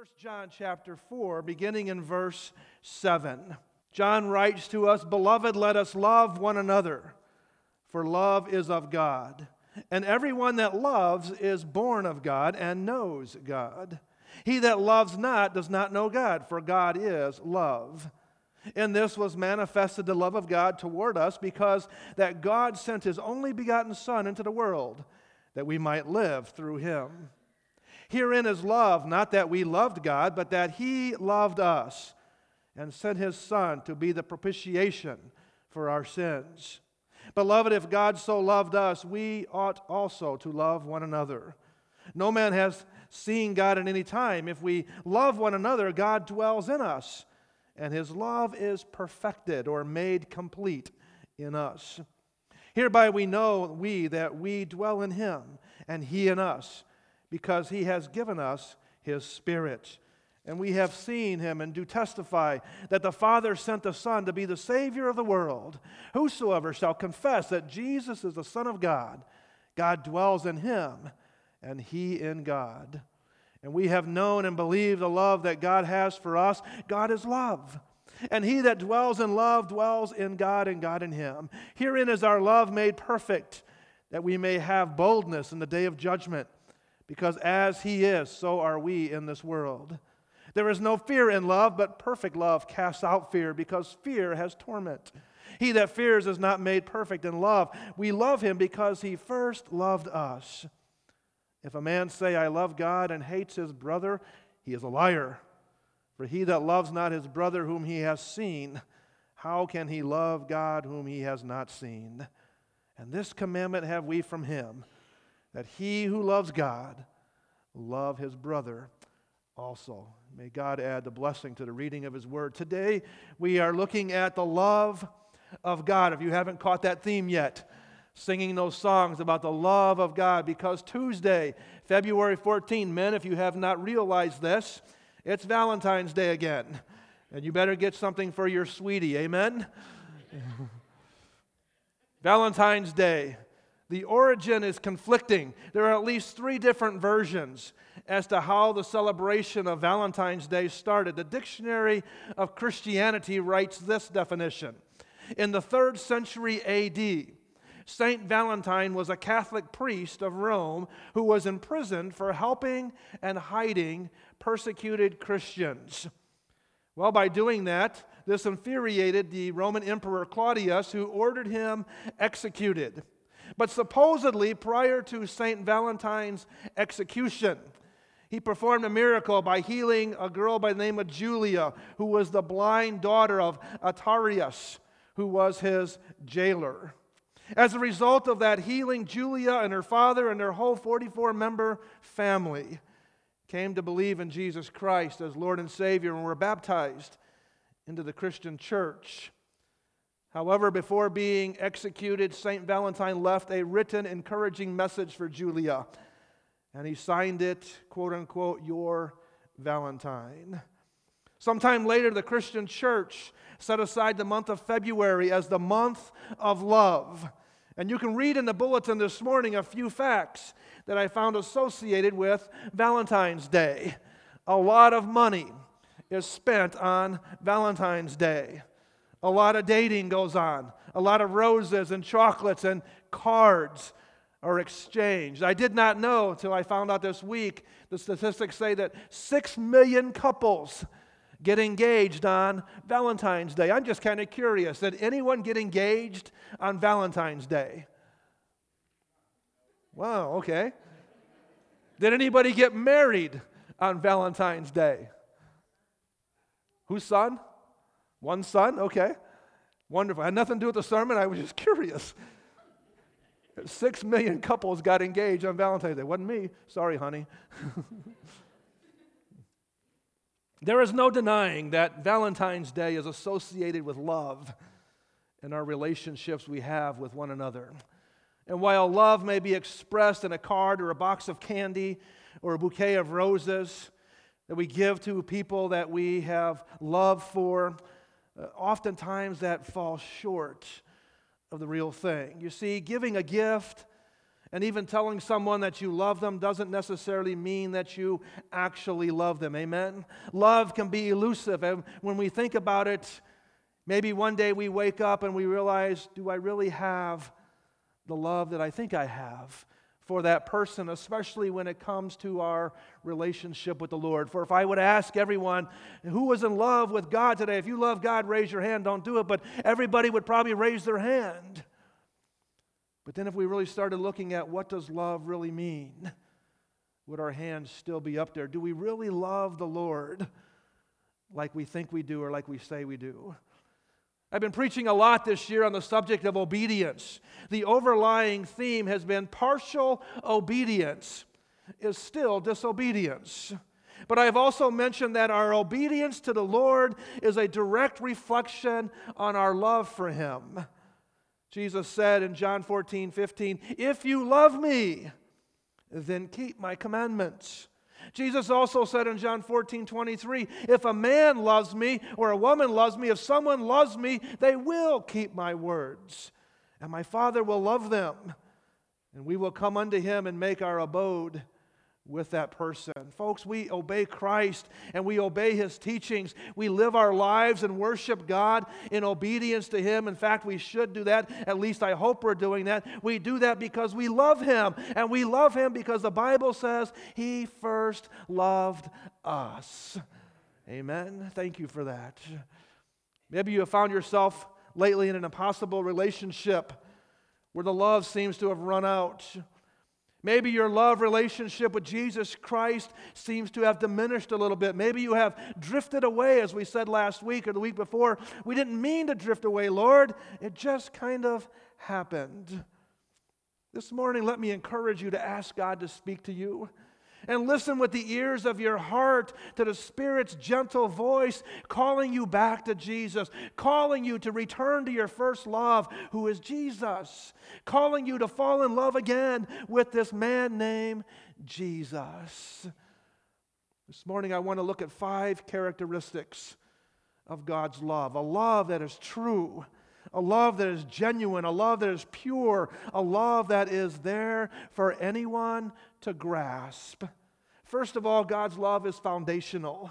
1 John chapter 4, beginning in verse 7. John writes to us, "Beloved, let us love one another, for love is of God. And everyone that loves is born of God and knows God. He that loves not does not know God, for God is love. In this was manifested the love of God toward us, because that God sent His only begotten Son into the world, that we might live through Him. Herein is love, not that we loved God, but that He loved us and sent His Son to be the propitiation for our sins. Beloved, if God so loved us, we ought also to love one another. No man has seen God at any time. If we love one another, God dwells in us, and His love is perfected or made complete in us. Hereby we know that we dwell in Him, and He in us, because He has given us His Spirit. And we have seen Him and do testify that the Father sent the Son to be the Savior of the world. Whosoever shall confess that Jesus is the Son of God, God dwells in Him, and He in God. And we have known and believed the love that God has for us. God is love. And he that dwells in love dwells in God, and God in him. Herein is our love made perfect, that we may have boldness in the day of judgment. Because as He is, so are we in this world. There is no fear in love, but perfect love casts out fear, because fear has torment. He that fears is not made perfect in love. We love Him because He first loved us. If a man say, I love God, and hates his brother, he is a liar. For he that loves not his brother whom he has seen, how can he love God whom he has not seen? And this commandment have we from Him, that he who loves God love his brother also." May God add the blessing to the reading of His Word. Today we are looking at the love of God. If you haven't caught that theme yet, singing those songs about the love of God, because Tuesday, February 14, men, if you have not realized this, it's Valentine's Day again. And you better get something for your sweetie, amen? Valentine's Day. The origin is conflicting. There are at least 3 different versions as to how the celebration of Valentine's Day started. The Dictionary of Christianity writes this definition. In the 3rd century A.D., Saint Valentine was a Catholic priest of Rome who was imprisoned for helping and hiding persecuted Christians. Well, by doing that, this infuriated the Roman Emperor Claudius, who ordered him executed. But supposedly, prior to St. Valentine's execution, he performed a miracle by healing a girl by the name of Julia, who was the blind daughter of Atarius, who was his jailer. As a result of that healing, Julia and her father and their whole 44-member family came to believe in Jesus Christ as Lord and Savior and were baptized into the Christian church. However, before being executed, St. Valentine left a written, encouraging message for Julia, and he signed it, quote unquote, "Your Valentine." Sometime later, the Christian church set aside the month of February as the month of love. And you can read in the bulletin this morning a few facts that I found associated with Valentine's Day. A lot of money is spent on Valentine's Day. A lot of dating goes on. A lot of roses and chocolates and cards are exchanged. I did not know until I found out this week, the statistics say that 6 million couples get engaged on Valentine's Day. I'm just kind of curious. Did anyone get engaged on Valentine's Day? Wow, okay. Did anybody get married on Valentine's Day? Whose son? One son? Okay. Wonderful. Had nothing to do with the sermon. I was just curious. 6 million couples got engaged on Valentine's Day. Wasn't me. Sorry, honey. There is no denying that Valentine's Day is associated with love and our relationships we have with one another. And while love may be expressed in a card or a box of candy or a bouquet of roses that we give to people that we have love for, oftentimes that falls short of the real thing. You see, giving a gift And even telling someone that you love them doesn't necessarily mean that you actually love them. Amen? Love can be elusive. And when we think about it, maybe one day we wake up and we realize, do I really have the love that I think I have for that person, especially when it comes to our relationship with the Lord? For if I would ask everyone who was in love with God today, if you love God, raise your hand, don't do it, but everybody would probably raise their hand. But then if we really started looking at what does love really mean, would our hands still be up there? Do we really love the Lord like we think we do or like we say we do? I've been preaching a lot this year on the subject of obedience. The overlying theme has been partial obedience is still disobedience. But I have also mentioned that our obedience to the Lord is a direct reflection on our love for Him. Jesus said in John 14:15, "If you love me, then keep my commandments." Jesus also said in John 14:23, "If a man loves me or a woman loves me, if someone loves me, they will keep my words. And my Father will love them, and we will come unto him and make our abode with that person." Folks, we obey Christ and we obey His teachings. We live our lives and worship God in obedience to Him. In fact, we should do that. At least I hope we're doing that. We do that because we love Him. And we love Him because the Bible says He first loved us. Amen. Thank you for that. Maybe you have found yourself lately in an impossible relationship where the love seems to have run out. Maybe your love relationship with Jesus Christ seems to have diminished a little bit. Maybe you have drifted away, as we said last week or the week before. We didn't mean to drift away, Lord. It just kind of happened. This morning, let me encourage you to ask God to speak to you. And listen with the ears of your heart to the Spirit's gentle voice calling you back to Jesus, calling you to return to your first love, who is Jesus, calling you to fall in love again with this man named Jesus. This morning I want to look at 5 characteristics of God's love. A love that is true, a love that is genuine, a love that is pure, a love that is there for anyone to grasp. First of all, God's love is foundational.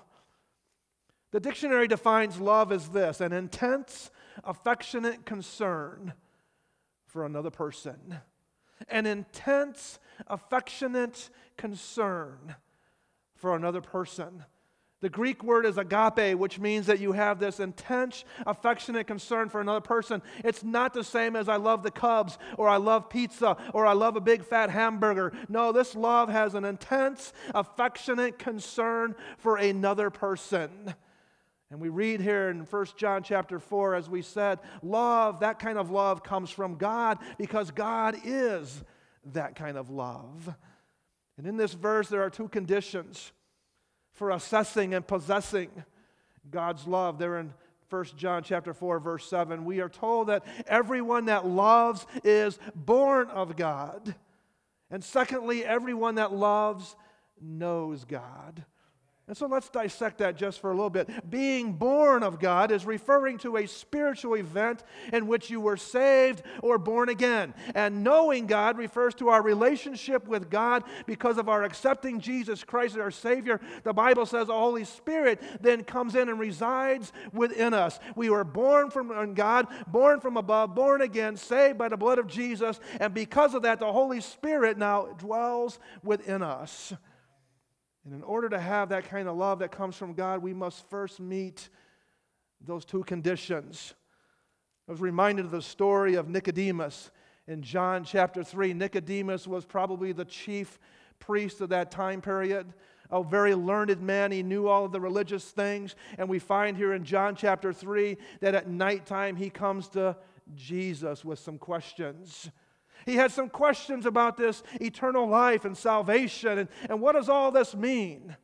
The dictionary defines love as this: an intense, affectionate concern for another person. An intense, affectionate concern for another person. The Greek word is agape, which means that you have this intense, affectionate concern for another person. It's not the same as I love the Cubs, or I love pizza, or I love a big fat hamburger. No, this love has an intense, affectionate concern for another person. And we read here in 1 John chapter 4, as we said, love, that kind of love comes from God because God is that kind of love. And in this verse, there are 2 conditions for assessing and possessing God's love. There in 1 John chapter 4, verse 7, we are told that everyone that loves is born of God. And secondly, everyone that loves knows God. And so let's dissect that just for a little bit. Being born of God is referring to a spiritual event in which you were saved or born again. And knowing God refers to our relationship with God because of our accepting Jesus Christ as our Savior. The Bible says the Holy Spirit then comes in and resides within us. We were born from God, born from above, born again, saved by the blood of Jesus. And because of that, the Holy Spirit now dwells within us. And in order to have that kind of love that comes from God, we must first meet those 2 conditions. I was reminded of the story of Nicodemus in John chapter 3. Nicodemus was probably the chief priest of that time period, a very learned man. He knew all of the religious things. And we find here in John chapter 3 that at nighttime he comes to Jesus with some questions. He had some questions about this eternal life and salvation, and what does all this mean?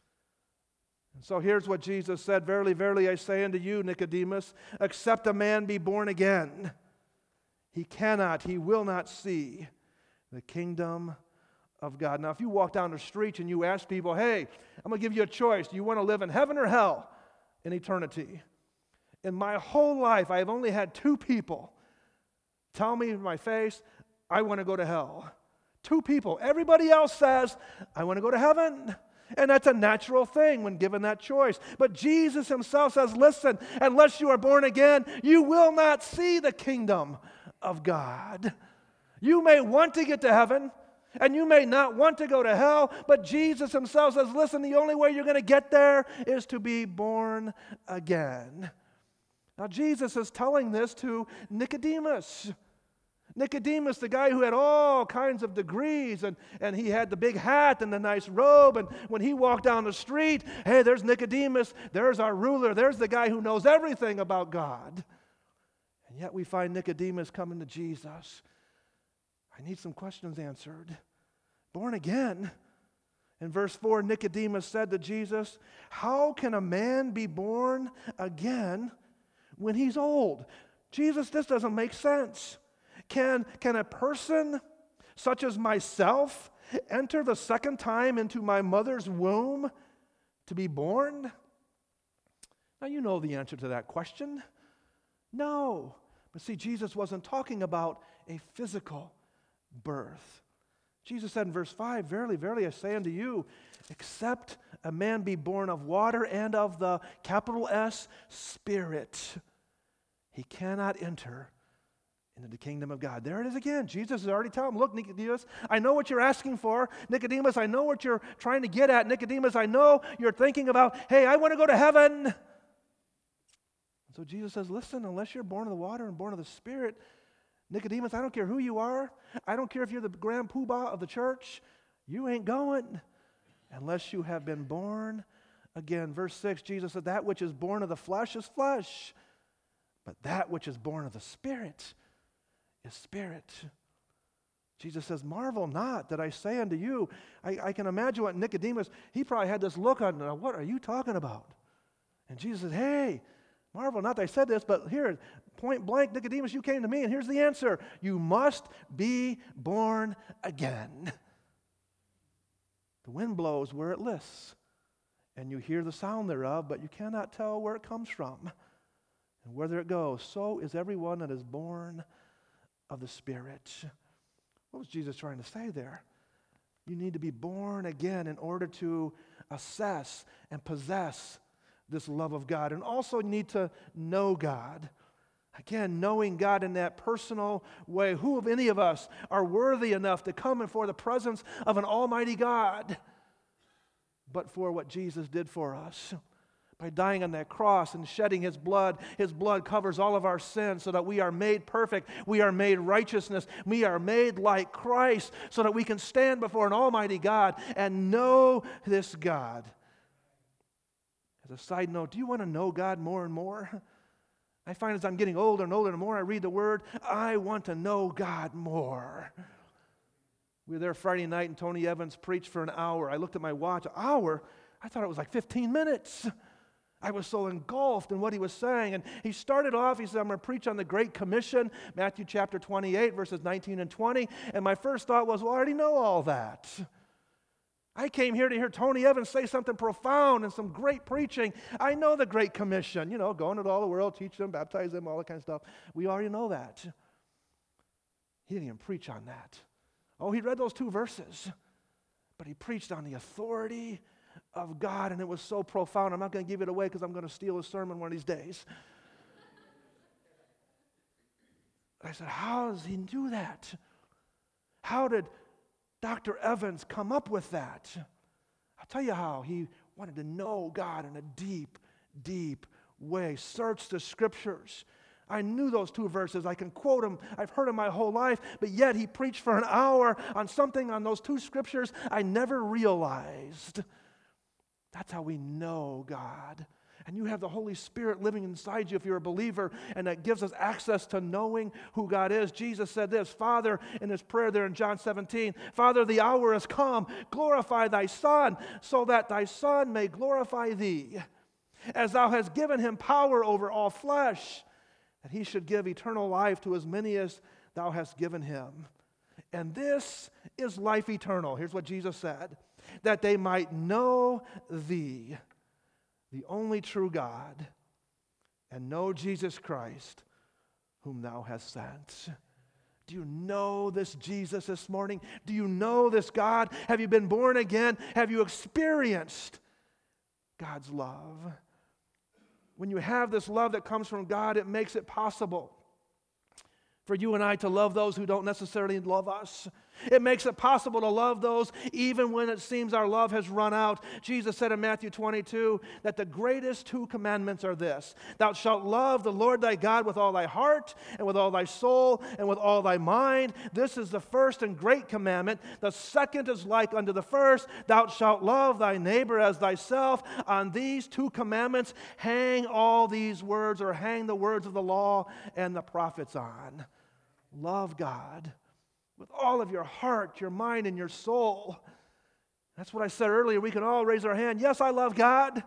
And so here's what Jesus said: "Verily, verily, I say unto you, Nicodemus, except a man be born again, he will not see the kingdom of God." Now, if you walk down the street and you ask people, "Hey, I'm going to give you a choice. Do you want to live in heaven or hell in eternity?" In my whole life, I have only had 2 people tell me in my face, "I want to go to hell." Two people. Everybody else says, I want to go to heaven. And that's a natural thing when given that choice. But Jesus himself says, listen, unless you are born again, you will not see the kingdom of God. You may want to get to heaven, and you may not want to go to hell, but Jesus himself says, listen, the only way you're going to get there is to be born again. Now, Jesus is telling this to Nicodemus. Nicodemus, the guy who had all kinds of degrees, and he had the big hat and the nice robe, and when he walked down the street, hey, there's Nicodemus, there's our ruler, there's the guy who knows everything about God. And yet we find Nicodemus coming to Jesus. I need some questions answered. Born again. In verse 4, Nicodemus said to Jesus, how can a man be born again when he's old? Jesus, this doesn't make sense. Can a person such as myself enter the second time into my mother's womb to be born? Now you know the answer to that question. No. But see, Jesus wasn't talking about a physical birth. Jesus said in verse 5, verily, verily, I say unto you, except a man be born of water and of the capital S Spirit, he cannot enter into the kingdom of God. There it is again. Jesus has already told him, look, Nicodemus, I know what you're asking for. Nicodemus, I know what you're trying to get at. Nicodemus, I know you're thinking about, hey, I want to go to heaven. So Jesus says, listen, unless you're born of the water and born of the Spirit, Nicodemus, I don't care who you are. I don't care if you're the grand poobah of the church. You ain't going unless you have been born again. Verse 6, Jesus said, that which is born of the flesh is flesh, but that which is born of the Spirit is spirit. Jesus says, marvel not that I say unto you. I can imagine what Nicodemus, he probably had this look on him. What are you talking about? And Jesus said, hey, marvel not that I said this, but here, point blank, Nicodemus, you came to me, and here's the answer. You must be born again. The wind blows where it lists, and you hear the sound thereof, but you cannot tell where it comes from and whither it goes. So is everyone that is born of the Spirit. What was Jesus trying to say there? You need to be born again in order to assess and possess this love of God, and also need to know God. Again, knowing God in that personal way. Who of any of us are worthy enough to come before the presence of an almighty God but for what Jesus did for us? By dying on that cross and shedding His blood covers all of our sins so that we are made perfect, we are made righteousness, we are made like Christ so that we can stand before an almighty God and know this God. As a side note, do you want to know God more and more? I find as I'm getting older and older, the more I read the Word, I want to know God more. We were there Friday night and Tony Evans preached for an hour. I looked at my watch, an hour? I thought it was like 15 minutes. I was so engulfed in what he was saying. And he started off, he said, I'm going to preach on the Great Commission, Matthew chapter 28, verses 19 and 20. And my first thought was, well, I already know all that. I came here to hear Tony Evans say something profound and some great preaching. I know the Great Commission, go into all the world, teach them, baptize them, all that kind of stuff. We already know that. He didn't even preach on that. Oh, he read those 2 verses, but he preached on the authority of God, and it was so profound. I'm not going to give it away because I'm going to steal his sermon one of these days. I said, how does he do that? How did Dr. Evans come up with that? I'll tell you how. He wanted to know God in a deep, deep way. Search the Scriptures. I knew those 2 verses. I can quote them. I've heard them my whole life, but yet he preached for an hour on something on those 2 Scriptures I never realized. That's how we know God. And you have the Holy Spirit living inside you if you're a believer, and that gives us access to knowing who God is. Jesus said this, Father, in his prayer there in John 17, Father, the hour has come. Glorify thy Son, so that thy Son may glorify thee, as thou hast given him power over all flesh, that he should give eternal life to as many as thou hast given him. And this is life eternal. Here's what Jesus said, that they might know thee, the only true God, and know Jesus Christ, whom thou hast sent. Do you know this Jesus this morning? Do you know this God? Have you been born again? Have you experienced God's love? When you have this love that comes from God, it makes it possible for you and I to love those who don't necessarily love us. It makes it possible to love those even when it seems our love has run out. Jesus said in Matthew 22 that the greatest two commandments are this: thou shalt love the Lord thy God with all thy heart and with all thy soul and with all thy mind. This is the first and great commandment. The second is like unto the first: thou shalt love thy neighbor as thyself. On these two commandments hang all these words, or hang the words of the law and the prophets on. Love God with all of your heart, your mind, and your soul. That's what I said earlier. We can all raise our hand. Yes, I love God.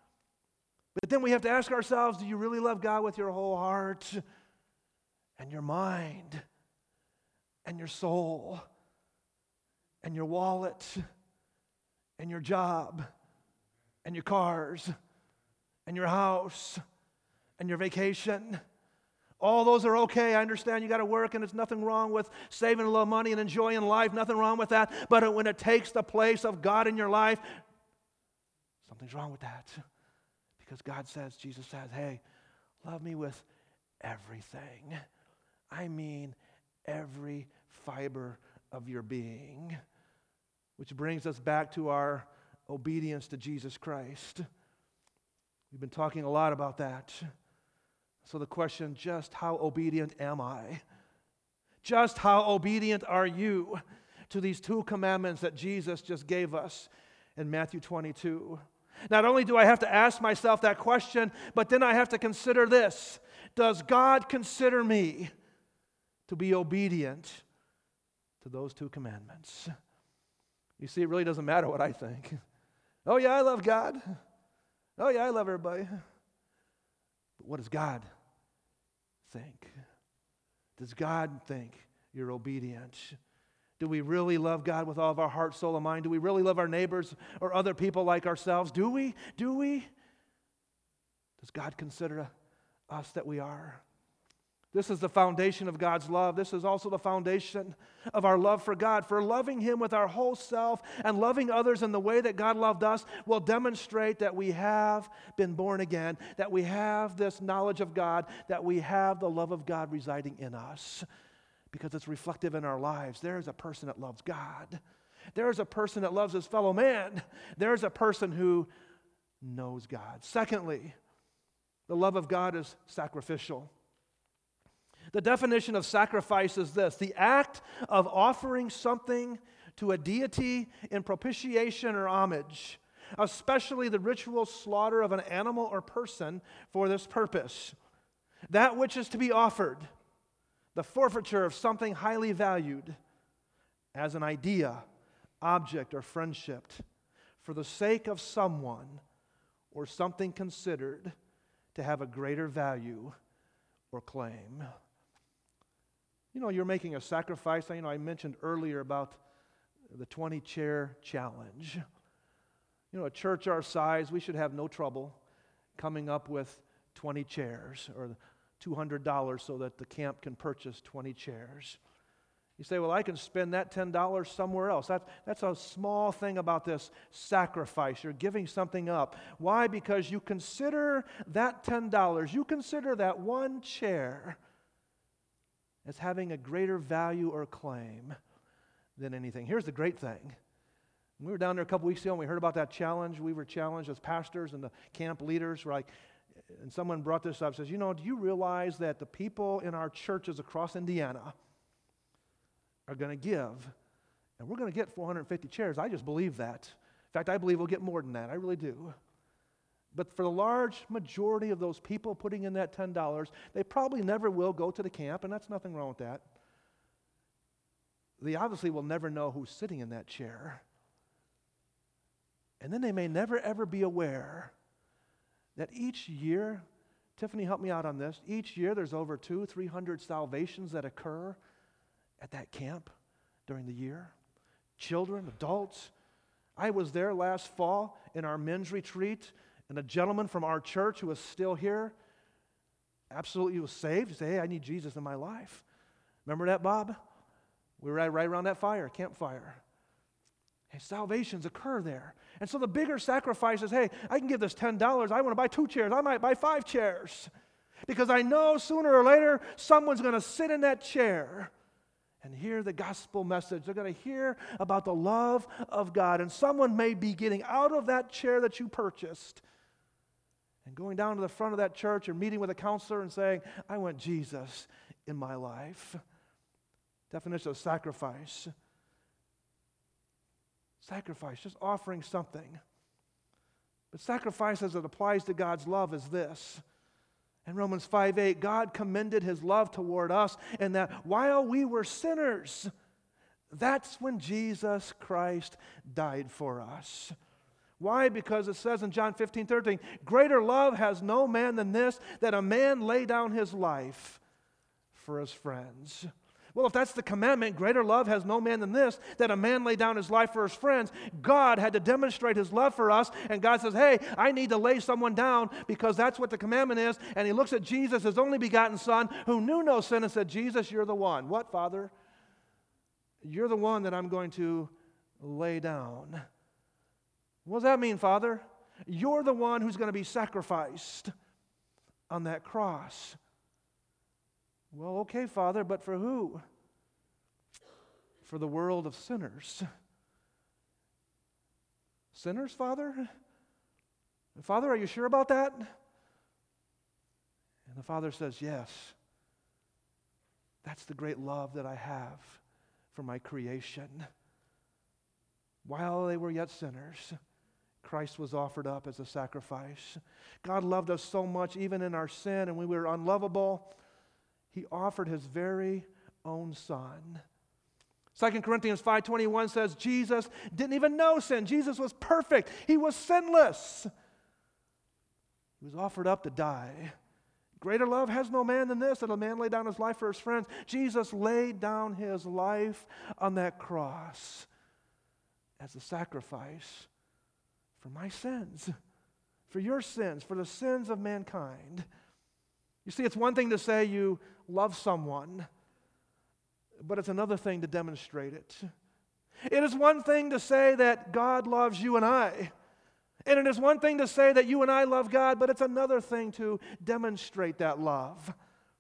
But then we have to ask ourselves, do you really love God with your whole heart and your mind and your soul and your wallet and your job and your cars and your house and your vacation? All those are okay. I understand you got to work, and there's nothing wrong with saving a little money and enjoying life. Nothing wrong with that. But when it takes the place of God in your life, something's wrong with that. Because God says, Jesus says, hey, love me with everything. I mean every fiber of your being. Which brings us back to our obedience to Jesus Christ. We've been talking a lot about that. So the question, just how obedient am I? Just how obedient are you to these two commandments that Jesus just gave us in Matthew 22? Not only do I have to ask myself that question, but then I have to consider this: does God consider me to be obedient to those two commandments? You see, it really doesn't matter what I think. Oh yeah, I love God. Oh yeah, I love everybody. But what does God think? Does God think you're obedient? Do we really love God with all of our heart, soul, and mind? Do we really love our neighbors or other people like ourselves? Do we? Do we? Does God consider us that we are? This is the foundation of God's love. This is also the foundation of our love for God. For loving Him with our whole self and loving others in the way that God loved us will demonstrate that we have been born again, that we have this knowledge of God, that we have the love of God residing in us, because it's reflective in our lives. There is a person that loves God. There is a person that loves his fellow man. There is a person who knows God. Secondly, the love of God is sacrificial. The definition of sacrifice is this: the act of offering something to a deity in propitiation or homage, especially the ritual slaughter of an animal or person for this purpose. That which is to be offered, the forfeiture of something highly valued as an idea, object, or friendship for the sake of someone or something considered to have a greater value or claim. You know, you're making a sacrifice. I mentioned earlier about the 20-chair challenge. You know, a church our size, we should have no trouble coming up with 20 chairs or $200 so that the camp can purchase 20 chairs. You say, well, I can spend that $10 somewhere else. That's a small thing about this sacrifice. You're giving something up. Why? Because you consider that $10, you consider that one chair as having a greater value or claim than anything. Here's the great thing. We were down there a couple weeks ago and we heard about that challenge. We were challenged as pastors and the camp leaders. And someone brought this up, says, do you realize that the people in our churches across Indiana are going to give, and we're going to get 450 chairs? I just believe that. In fact, I believe we'll get more than that. I really do. But for the large majority of those people putting in that $10, they probably never will go to the camp, and that's nothing wrong with that. They obviously will never know who's sitting in that chair. And then they may never, ever be aware that each year, Tiffany helped me out on this, each year there's over 200-300 salvations that occur at that camp during the year. Children, adults. I was there last fall in our men's retreat, and a gentleman from our church who was still here absolutely was saved. He said, hey, I need Jesus in my life. Remember that, Bob? We were right around that campfire. Hey, salvations occur there. And so the bigger sacrifice is, hey, I can give this $10. I want to buy 2 chairs. I might buy 5 chairs. Because I know sooner or later someone's going to sit in that chair and hear the gospel message. They're going to hear about the love of God. And someone may be getting out of that chair that you purchased and going down to the front of that church or meeting with a counselor and saying, I want Jesus in my life. Definition of sacrifice. Sacrifice, just offering something. But sacrifice as it applies to God's love is this. In Romans 5:8, God commended his love toward us in that while we were sinners, that's when Jesus Christ died for us. Why? Because it says in John 15:13, greater love has no man than this, that a man lay down his life for his friends. Well, if that's the commandment, greater love has no man than this, that a man lay down his life for his friends. God had to demonstrate his love for us, and God says, hey, I need to lay someone down because that's what the commandment is. And he looks at Jesus, his only begotten Son, who knew no sin, and said, Jesus, you're the one. What, Father? You're the one that I'm going to lay down. What does that mean, Father? You're the one who's going to be sacrificed on that cross. Well, okay, Father, but for who? For the world of sinners. Sinners, Father? Father, are you sure about that? And the Father says, yes. That's the great love that I have for my creation. While they were yet sinners, Christ was offered up as a sacrifice. God loved us so much, even in our sin, and when we were unlovable, he offered his very own Son. 2 Corinthians 5:21 says Jesus didn't even know sin. Jesus was perfect. He was sinless. He was offered up to die. Greater love has no man than this, that a man lay down his life for his friends. Jesus laid down his life on that cross as a sacrifice for my sins, for your sins, for the sins of mankind. You see, it's one thing to say you love someone, but it's another thing to demonstrate it. It is one thing to say that God loves you and I, and it is one thing to say that you and I love God, but it's another thing to demonstrate that love.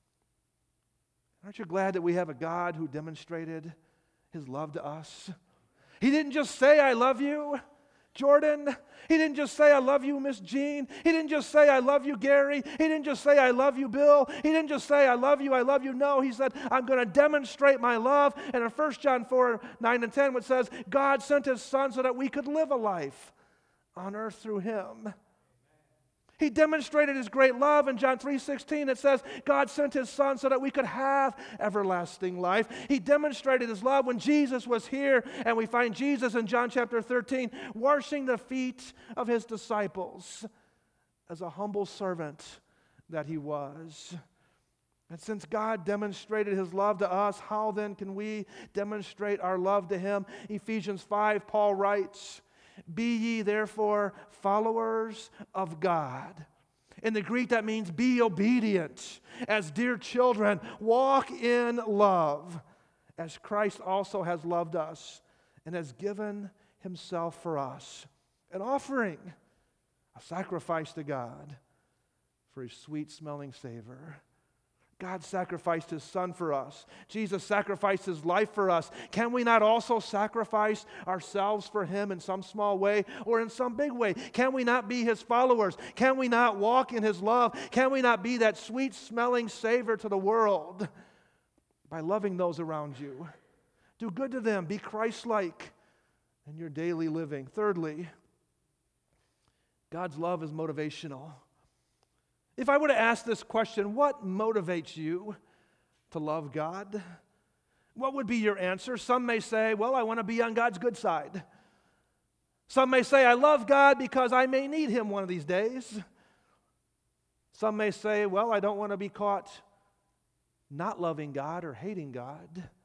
Aren't you glad that we have a God who demonstrated his love to us? He didn't just say, I love you, Jordan. He didn't just say, I love you, Miss Jean. He didn't just say, I love you, Gary. He didn't just say, I love you, Bill. He didn't just say, I love you, I love you. No, he said, I'm going to demonstrate my love. And in 1 John 4:9-10, it says, God sent his Son so that we could live a life on earth through him. He demonstrated his great love. In John 3:16, it says, God sent his Son so that we could have everlasting life. He demonstrated his love when Jesus was here, and we find Jesus in John chapter 13 washing the feet of his disciples as a humble servant that he was. And since God demonstrated his love to us, how then can we demonstrate our love to him? Ephesians 5, Paul writes, be ye therefore followers of God. In the Greek, that means be obedient. As dear children, walk in love, as Christ also has loved us and has given himself for us, an offering, a sacrifice to God for his sweet-smelling savor. God sacrificed his Son for us. Jesus sacrificed his life for us. Can we not also sacrifice ourselves for him in some small way or in some big way? Can we not be his followers? Can we not walk in his love? Can we not be that sweet-smelling savor to the world by loving those around you? Do good to them. Be Christ-like in your daily living. Thirdly, God's love is motivational. If I were to ask this question, what motivates you to love God? What would be your answer? Some may say, well, I want to be on God's good side. Some may say, I love God because I may need him one of these days. Some may say, well, I don't want to be caught not loving God or hating God.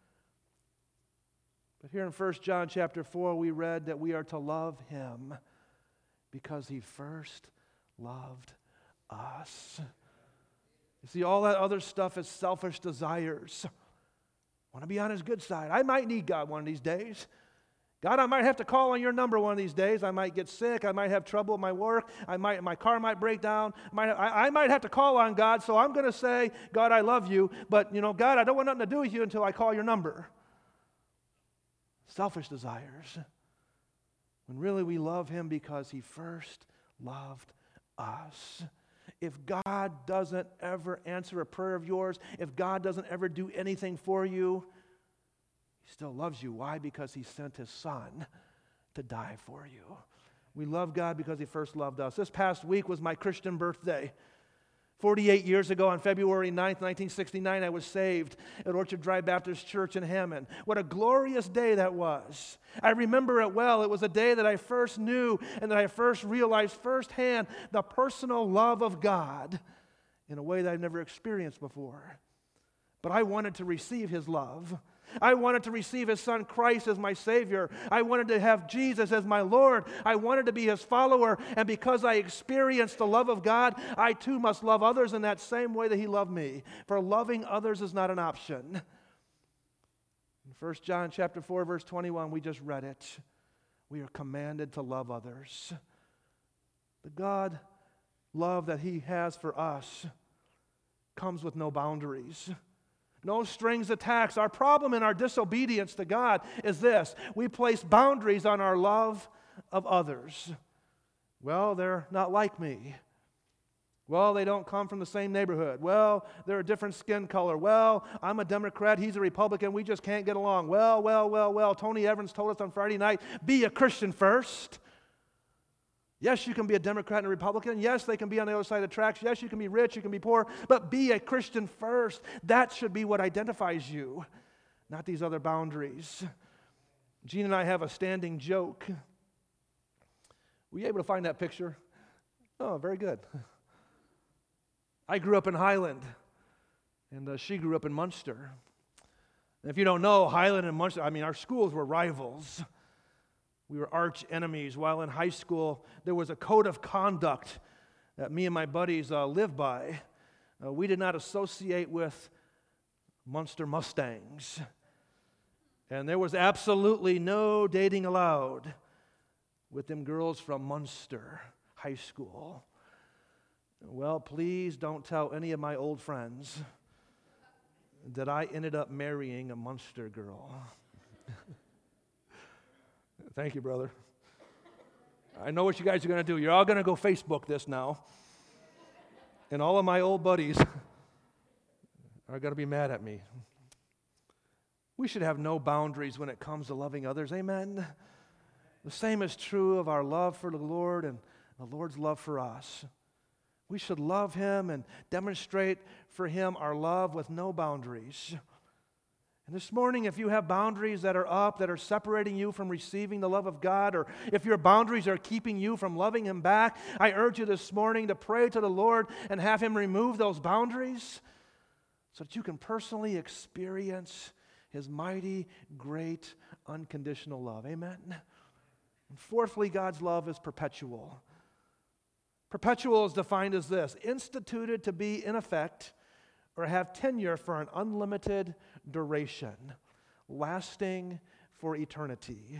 But here in 1 John chapter 4, we read that we are to love him because he first loved us. You see, all that other stuff is selfish desires. want to be on His good side. I might need God one of these days. God, I might have to call on your number one of these days. I might get sick. I might have trouble with my work. My car might break down. I might have to call on God, so I'm going to say, God, I love you, but, God, I don't want nothing to do with you until I call your number. Selfish desires. When really we love Him because He first loved us. If God doesn't ever answer a prayer of yours, if God doesn't ever do anything for you, He still loves you. Why? Because He sent His Son to die for you. We love God because He first loved us. This past week was my Christian birthday. 48 years ago, on February 9th, 1969, I was saved at Orchard Drive Baptist Church in Hammond. What a glorious day that was. I remember it well. It was a day that I first knew and that I first realized firsthand the personal love of God in a way that I'd never experienced before. But I wanted to receive His love. I wanted to receive His Son Christ as my Savior. I wanted to have Jesus as my Lord. I wanted to be His follower. And because I experienced the love of God, I too must love others in that same way that He loved me. For loving others is not an option. In 1 John chapter 4, verse 21, we just read it. We are commanded to love others. The God love that He has for us comes with no boundaries. No strings attached. Our problem in our disobedience to God is this. We place boundaries on our love of others. Well, they're not like me. Well, they don't come from the same neighborhood. Well, they're a different skin color. Well, I'm a Democrat, he's a Republican, we just can't get along. Well, Tony Evans told us on Friday night, be a Christian first. Yes, you can be a Democrat and a Republican. Yes, they can be on the other side of the tracks. Yes, you can be rich, you can be poor, but be a Christian first. That should be what identifies you, not these other boundaries. Gene and I have a standing joke. Were you able to find that picture? Oh, very good. I grew up in Highland, and she grew up in Munster. And if you don't know, Highland and Munster, our schools were rivals. We were arch enemies. While in high school, there was a code of conduct that me and my buddies lived by. We did not associate with Munster Mustangs. And there was absolutely no dating allowed with them girls from Munster High School. Well, please don't tell any of my old friends that I ended up marrying a Munster girl. Thank you, brother. I know what you guys are going to do. You're all going to go Facebook this now. And all of my old buddies are going to be mad at me. We should have no boundaries when it comes to loving others. Amen? The same is true of our love for the Lord and the Lord's love for us. We should love Him and demonstrate for Him our love with no boundaries. And this morning, if you have boundaries that are up, that are separating you from receiving the love of God, or if your boundaries are keeping you from loving Him back, I urge you this morning to pray to the Lord and have Him remove those boundaries so that you can personally experience His mighty, great, unconditional love. Amen? And fourthly, God's love is perpetual. Perpetual is defined as this: instituted to be in effect or have tenure for an unlimited duration, lasting for eternity.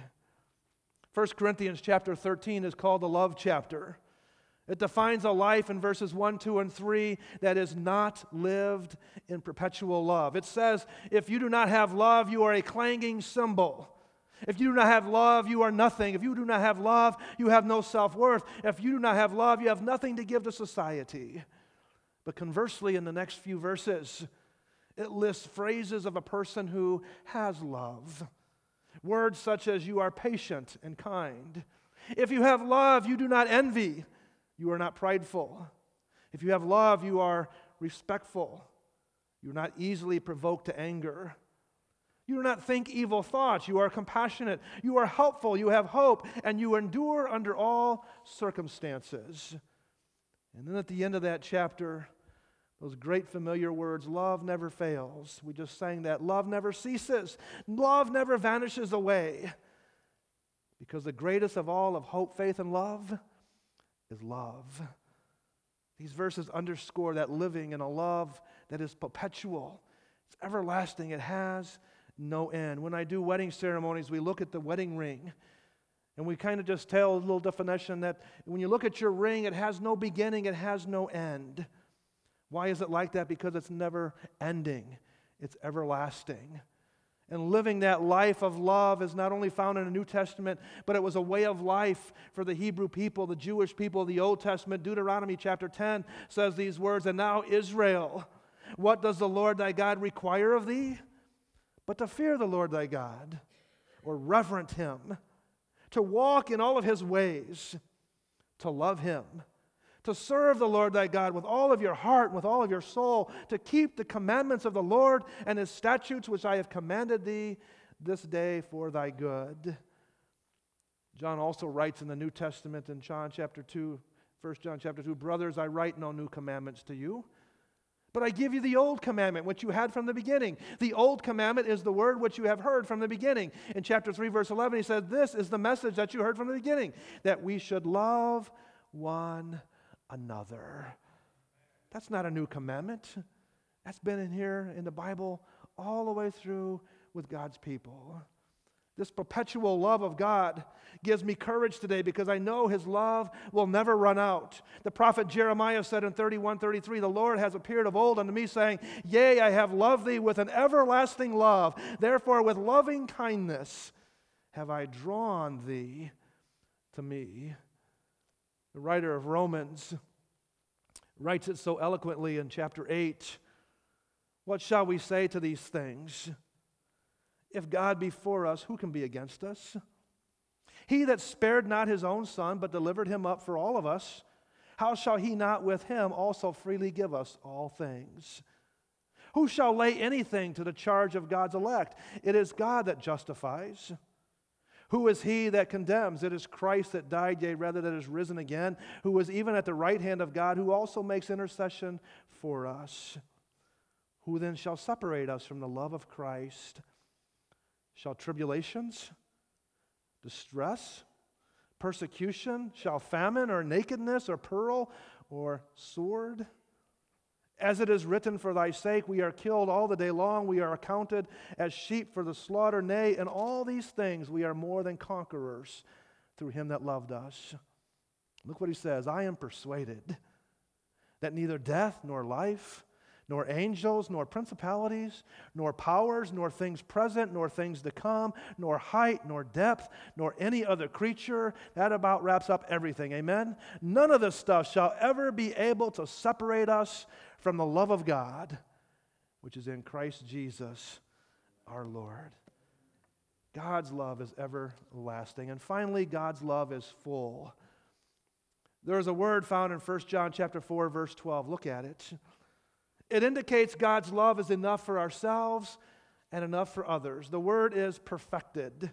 1 Corinthians chapter 13 is called the love chapter. It defines a life in verses 1, 2, and 3 that is not lived in perpetual love. It says, if you do not have love, you are a clanging cymbal. If you do not have love, you are nothing. If you do not have love, you have no self-worth. If you do not have love, you have nothing to give to society. But conversely, in the next few verses, it lists phrases of a person who has love. Words such as you are patient and kind. If you have love, you do not envy. You are not prideful. If you have love, you are respectful. You are not easily provoked to anger. You do not think evil thoughts. You are compassionate. You are helpful. You have hope. And you endure under all circumstances. And then at the end of that chapter, those great familiar words, love never fails. We just sang that. Love never ceases. Love never vanishes away. Because the greatest of all of hope, faith, and love is love. These verses underscore that living in a love that is perpetual. It's everlasting. It has no end. When I do wedding ceremonies, we look at the wedding ring, and we kind of just tell a little definition that when you look at your ring, it has no beginning, it has no end. Why is it like that? Because it's never ending. It's everlasting. And living that life of love is not only found in the New Testament, but it was a way of life for the Hebrew people, the Jewish people of the Old Testament. Deuteronomy chapter 10 says these words, "And now Israel, what does the Lord thy God require of thee? But to fear the Lord thy God," or reverent Him, "to walk in all of His ways, to love Him, to serve the Lord thy God with all of your heart, with all of your soul, to keep the commandments of the Lord and His statutes which I have commanded thee this day for thy good." John also writes in the New Testament in John chapter 2, 1 John chapter 2, "Brothers, I write no new commandments to you, but I give you the old commandment which you had from the beginning." The old commandment is the word which you have heard from the beginning. In chapter 3, verse 11, he says, "This is the message that you heard from the beginning, that we should love one another." That's not a new commandment. That's been in here in the Bible all the way through with God's people. This perpetual love of God gives me courage today because I know His love will never run out. The prophet Jeremiah said in 31:33, "The Lord has appeared of old unto me, saying, Yea, I have loved thee with an everlasting love. Therefore with loving kindness have I drawn thee to me." The writer of Romans writes it so eloquently in chapter 8. "What shall we say to these things? If God be for us, who can be against us? He that spared not His own Son, but delivered Him up for all of us, how shall He not with Him also freely give us all things? Who shall lay anything to the charge of God's elect? It is God that justifies. Who is he that condemns? It is Christ that died, yea, rather that is risen again, who is even at the right hand of God, who also makes intercession for us. Who then shall separate us from the love of Christ? Shall tribulations, distress, persecution, shall famine or nakedness or peril or sword? As it is written, for thy sake we are killed all the day long, we are accounted as sheep for the slaughter. Nay, in all these things we are more than conquerors through Him that loved us." Look what he says, "I am persuaded that neither death nor life, nor angels, nor principalities, nor powers, nor things present, nor things to come, nor height, nor depth, nor any other creature," that about wraps up everything, amen? "None of this stuff shall ever be able to separate us from the love of God, which is in Christ Jesus our Lord." God's love is everlasting. And finally, God's love is full. There is a word found in 1 John chapter 4, verse 12. Look at it. It indicates God's love is enough for ourselves and enough for others. The word is perfected.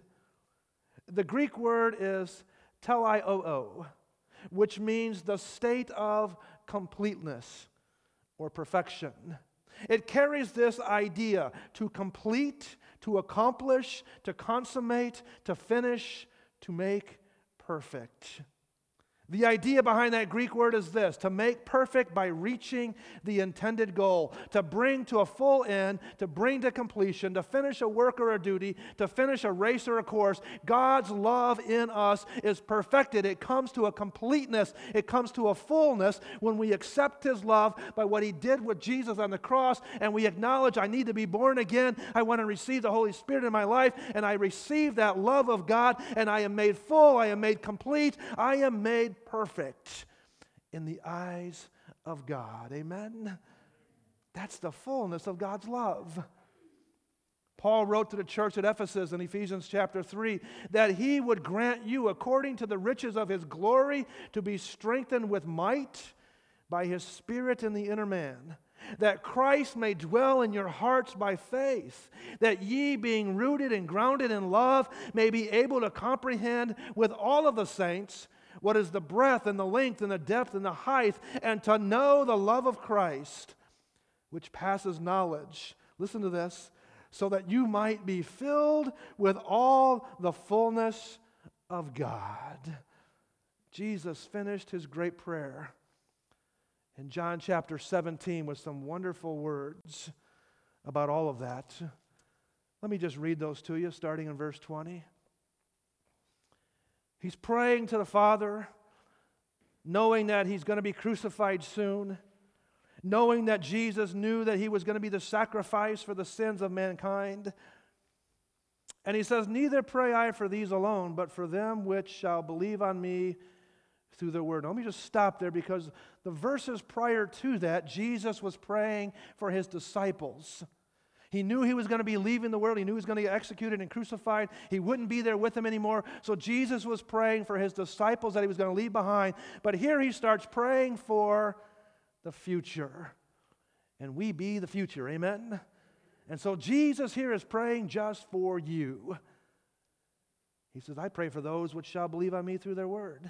The Greek word is teleio, which means the state of completeness or perfection. It carries this idea: to complete, to accomplish, to consummate, to finish, to make perfect. The idea behind that Greek word is this: to make perfect by reaching the intended goal, to bring to a full end, to bring to completion, to finish a work or a duty, to finish a race or a course. God's love in us is perfected. It comes to a completeness. It comes to a fullness when we accept His love by what He did with Jesus on the cross, and we acknowledge, I need to be born again. I want to receive the Holy Spirit in my life, and I receive that love of God, and I am made full. I am made complete. I am made perfect in the eyes of God. Amen? That's the fullness of God's love. Paul wrote to the church at Ephesus in Ephesians chapter 3 that He would grant you, according to the riches of His glory, to be strengthened with might by His Spirit in the inner man, that Christ may dwell in your hearts by faith, that ye, being rooted and grounded in love, may be able to comprehend with all of the saints what is the breadth and the length and the depth and the height, and to know the love of Christ, which passes knowledge. Listen to this. So that you might be filled with all the fullness of God. Jesus finished His great prayer in John chapter 17 with some wonderful words about all of that. Let me just read those to you, starting in verse 20. He's praying to the Father, knowing that he's going to be crucified soon, knowing that Jesus knew that he was going to be the sacrifice for the sins of mankind. And he says, "Neither pray I for these alone, but for them which shall believe on me through their word." Now, let me just stop there, because the verses prior to that, Jesus was praying for his disciples. He knew he was going to be leaving the world. He knew he was going to get executed and crucified. He wouldn't be there with them anymore. So Jesus was praying for his disciples that he was going to leave behind. But here he starts praying for the future. And we be the future. Amen? And so Jesus here is praying just for you. He says, "I pray for those which shall believe on me through their word,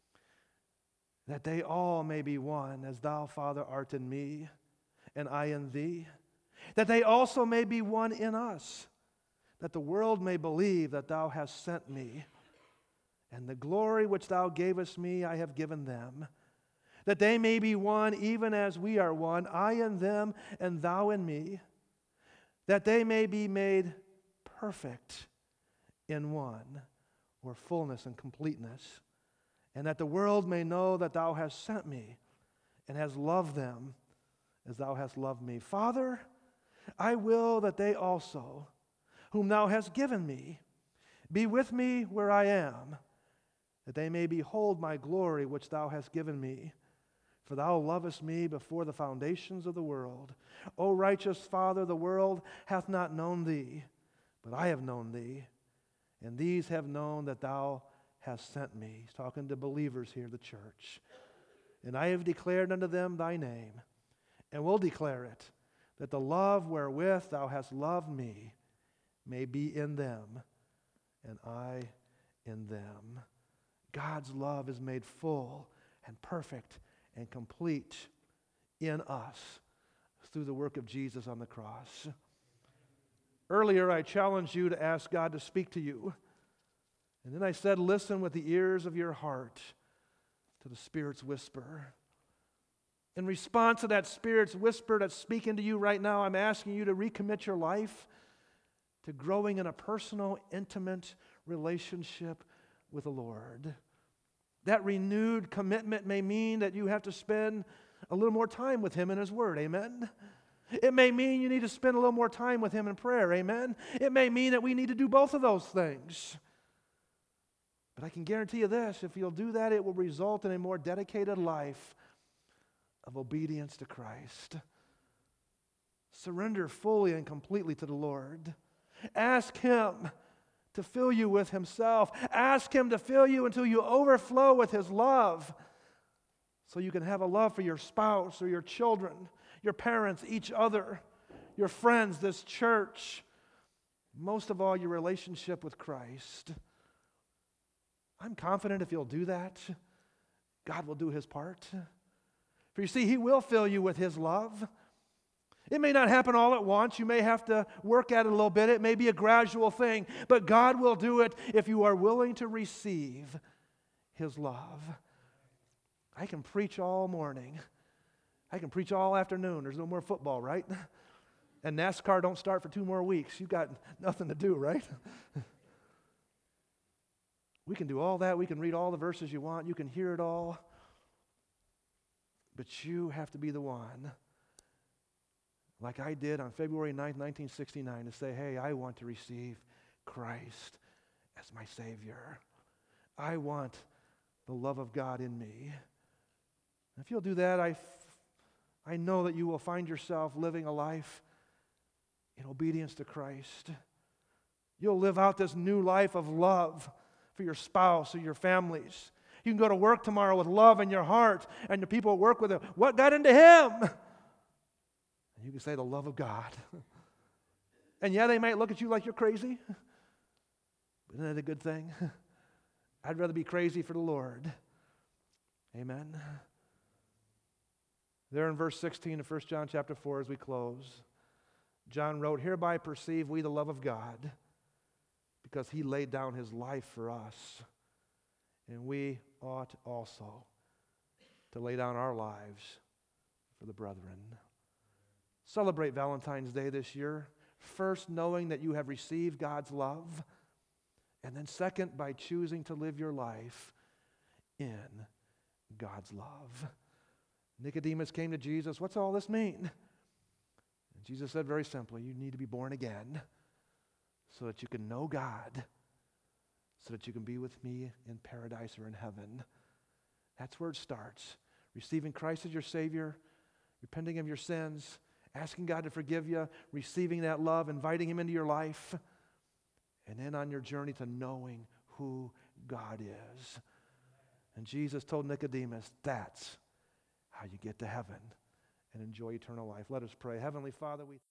that they all may be one, as thou, Father, art in me, and I in thee, that they also may be one in us, that the world may believe that thou hast sent me. And the glory which thou gavest me I have given them, that they may be one even as we are one, I in them and thou in me, that they may be made perfect in one," or fullness and completeness, "and that the world may know that thou hast sent me and hast loved them as thou hast loved me. Father, I will that they also, whom thou hast given me, be with me where I am, that they may behold my glory which thou hast given me. For thou lovest me before the foundations of the world. O righteous Father, the world hath not known thee, but I have known thee, and these have known that thou hast sent me." He's talking to believers here, the church. "And I have declared unto them thy name, and will declare it, that the love wherewith thou hast loved me may be in them, and I in them." God's love is made full and perfect and complete in us through the work of Jesus on the cross. Earlier, I challenged you to ask God to speak to you. And then I said, listen with the ears of your heart to the Spirit's whisper. In response to that Spirit's whisper that's speaking to you right now, I'm asking you to recommit your life to growing in a personal, intimate relationship with the Lord. That renewed commitment may mean that you have to spend a little more time with Him in His Word. Amen? It may mean you need to spend a little more time with Him in prayer. Amen? It may mean that we need to do both of those things. But I can guarantee you this, if you'll do that, it will result in a more dedicated life of obedience to Christ. Surrender fully and completely to the Lord. Ask Him to fill you with Himself. Ask Him to fill you until you overflow with His love, so you can have a love for your spouse or your children, your parents, each other, your friends, this church, most of all, your relationship with Christ. I'm confident if you'll do that, God will do His part. For you see, He will fill you with His love. It may not happen all at once. You may have to work at it a little bit. It may be a gradual thing. But God will do it if you are willing to receive His love. I can preach all morning. I can preach all afternoon. There's no more football, right? And NASCAR don't start for 2 more weeks. You've got nothing to do, right? We can do all that. We can read all the verses you want. You can hear it all. But you have to be the one, like I did on February 9th, 1969, to say, hey, I want to receive Christ as my Savior. I want the love of God in me. If you'll do that, I know that you will find yourself living a life in obedience to Christ. You'll live out this new life of love for your spouse or your families. You can go to work tomorrow with love in your heart, and the people at work with it. What got into him? And you can say the love of God. And yeah, they might look at you like you're crazy. But isn't that a good thing? I'd rather be crazy for the Lord. Amen. There in verse 16 of 1 John chapter 4 as we close, John wrote, "Hereby perceive we the love of God, because He laid down His life for us. And we ought also to lay down our lives for the brethren." Celebrate Valentine's Day this year. First, knowing that you have received God's love. And then second, by choosing to live your life in God's love. Nicodemus came to Jesus. What's all this mean? And Jesus said very simply, you need to be born again so that you can know God, so that you can be with me in paradise or in heaven. That's where it starts. Receiving Christ as your Savior, repenting of your sins, asking God to forgive you, receiving that love, inviting Him into your life, and then on your journey to knowing who God is. And Jesus told Nicodemus, that's how you get to heaven and enjoy eternal life. Let us pray. Heavenly Father, we